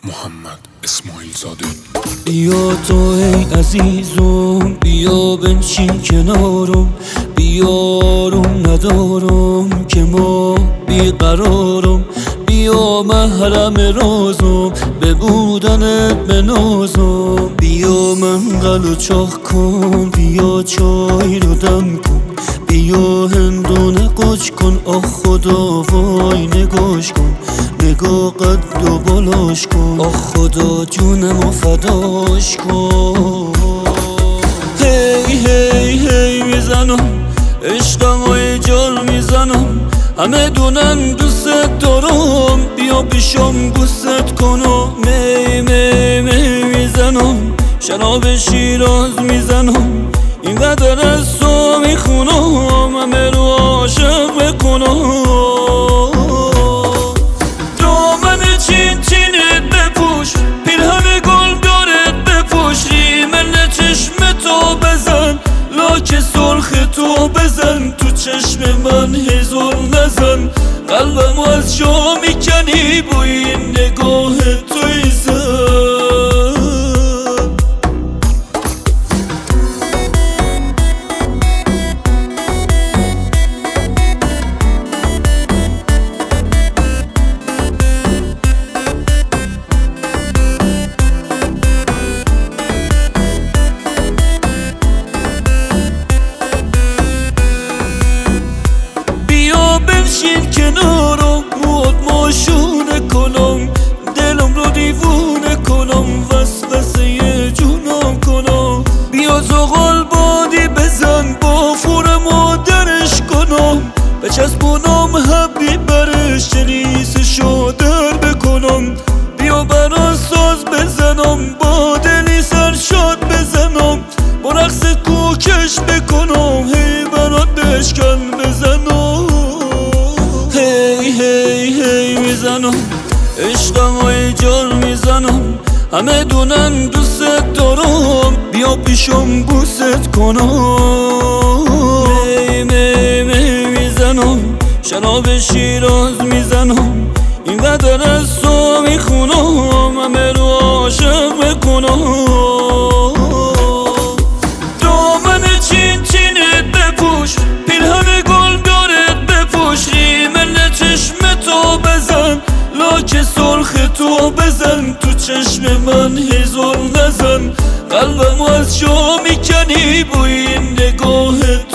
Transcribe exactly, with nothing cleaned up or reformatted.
محمد اسماعیل زاده. بیا تو ای عزیزم، بیا بنشین کنارم، بیارم ندارم که ما بیقرارم. بیا محرم رازم، به بودنت بنازم. بیا منقل و چاخ کن، بیا چای رو دم کن، بیا هندونه قاچ کن. آخ خدا وای نگاش کن، نگاه قد و بالاش کن. آخ خدا جونمو فداش کن. هی هی هی میزنم، عشقم و ایجال میزنم، همه دونن دوست دارم. بیا پیشم بوست کنم، می می می میزنم، شراب شیراز میزنم، اینقدر از تو میخونم، همه رو عاشق بکنم. دامن چین چینت بپوش، پیرهن گل دارت بپوش، ریمل چشم تو بزن، لاک سرخ تو بزن، تو چشم من هزار نزن. قلبمو از جا میکنی با این نگاه توی زن. بنشین کنارم، مواد ماشونه کنم، دلم رو دیوونه کنم، وسوسه جونم کنم. بیا زغال بادی بزن، با فور مادرش کنم، بچسبونم حبی برش، جلیسشو در بکنم. بیا برا ساز بزنم، با دلی سرشاد بزنم، با رقص کوکش بکنم، هی برات بشکن بزنم. هی هی هی میزنم، عشقم و ایجال میزنم، همه دونن دوست دارم. بیا پیشم بوست کنم، می می می میزنم، شراب شیراز میزنم، اینقدر از تو میخونم، همه رو عاشق بکنم. دامن چین چینت بپوش، پیرهن گل دارت بپوش، ریمل چشم تو بزن، لاک سرخ تو بزن، تو چشم من هزار نزن. قلبمو از جا میکنی با این نگاه